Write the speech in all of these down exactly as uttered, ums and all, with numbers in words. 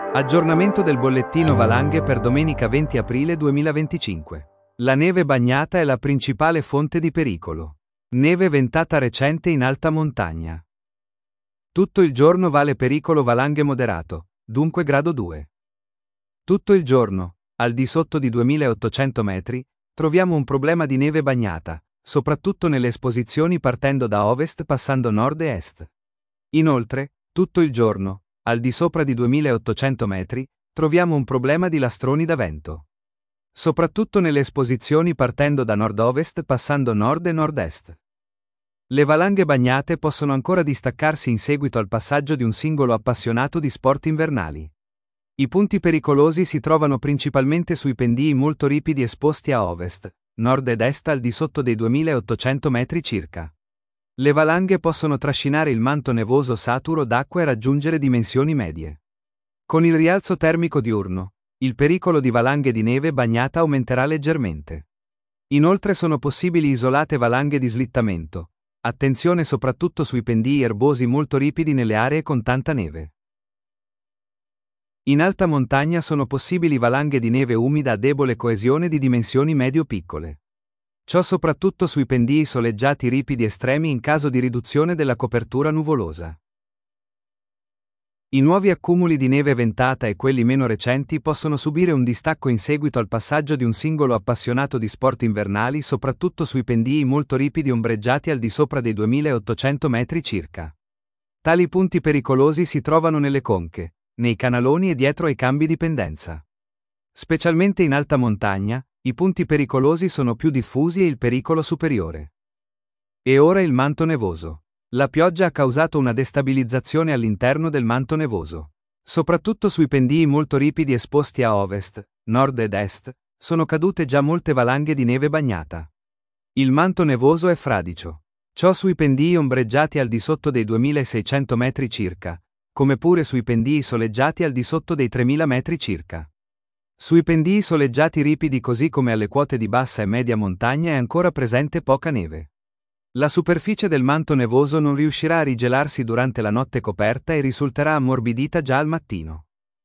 Aggiornamento del bollettino valanghe per domenica venti aprile duemilaventicinque. La neve bagnata è la principale fonte di pericolo. Neve ventata recente in alta montagna. Tutto il giorno vale pericolo valanghe moderato, dunque grado due. Tutto il giorno, al di sotto di duemilaottocento metri, troviamo un problema di neve bagnata, soprattutto nelle esposizioni partendo da ovest passando nord e est. Inoltre, tutto il giorno, al di sopra di duemilaottocento metri, troviamo un problema di lastroni da vento. Soprattutto nelle esposizioni partendo da nord-ovest passando nord e nord-est. Le valanghe bagnate possono ancora distaccarsi in seguito al passaggio di un singolo appassionato di sport invernali. I punti pericolosi si trovano principalmente sui pendii molto ripidi esposti a ovest, nord ed est al di sotto dei duemilaottocento metri circa. Le valanghe possono trascinare il manto nevoso saturo d'acqua e raggiungere dimensioni medie. Con il rialzo termico diurno, il pericolo di valanghe di neve bagnata aumenterà leggermente. Inoltre sono possibili isolate valanghe di slittamento. Attenzione soprattutto sui pendii erbosi molto ripidi nelle aree con tanta neve. In alta montagna sono possibili valanghe di neve umida a debole coesione di dimensioni medio-piccole. Ciò soprattutto sui pendii soleggiati ripidi estremi in caso di riduzione della copertura nuvolosa. I nuovi accumuli di neve ventata e quelli meno recenti possono subire un distacco in seguito al passaggio di un singolo appassionato di sport invernali soprattutto sui pendii molto ripidi ombreggiati al di sopra dei duemilaottocento metri circa. Tali punti pericolosi si trovano nelle conche, nei canaloni e dietro ai cambi di pendenza. Specialmente in alta montagna, i punti pericolosi sono più diffusi e il pericolo superiore. E ora il manto nevoso. La pioggia ha causato una destabilizzazione all'interno del manto nevoso. Soprattutto sui pendii molto ripidi esposti a ovest, nord ed est, sono cadute già molte valanghe di neve bagnata. Il manto nevoso è fradicio. Ciò sui pendii ombreggiati al di sotto dei duemilaseicento metri circa, come pure sui pendii soleggiati al di sotto dei tremila metri circa. Sui pendii soleggiati ripidi così come alle quote di bassa e media montagna è ancora presente poca neve. La superficie del manto nevoso non riuscirà a rigelarsi durante la notte coperta e risulterà ammorbidita già al mattino.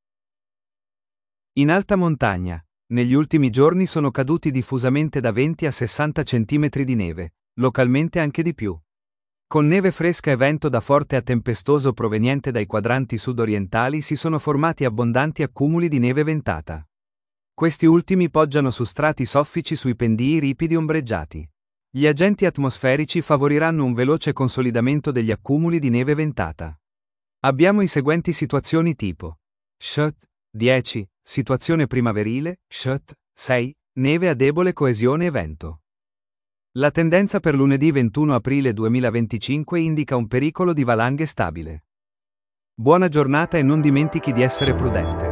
In alta montagna, negli ultimi giorni sono caduti diffusamente da venti a sessanta centimetri di neve, localmente anche di più. Con neve fresca e vento da forte a tempestoso proveniente dai quadranti sud-orientali si sono formati abbondanti accumuli di neve ventata. Questi ultimi poggiano su strati soffici sui pendii ripidi ombreggiati. Gli agenti atmosferici favoriranno un veloce consolidamento degli accumuli di neve ventata. Abbiamo i seguenti situazioni tipo: S H T dieci, situazione primaverile, S H T sei, neve a debole coesione e vento. La tendenza per lunedì ventuno aprile duemilaventicinque indica un pericolo di valanghe stabile. Buona giornata e non dimentichi di essere prudente.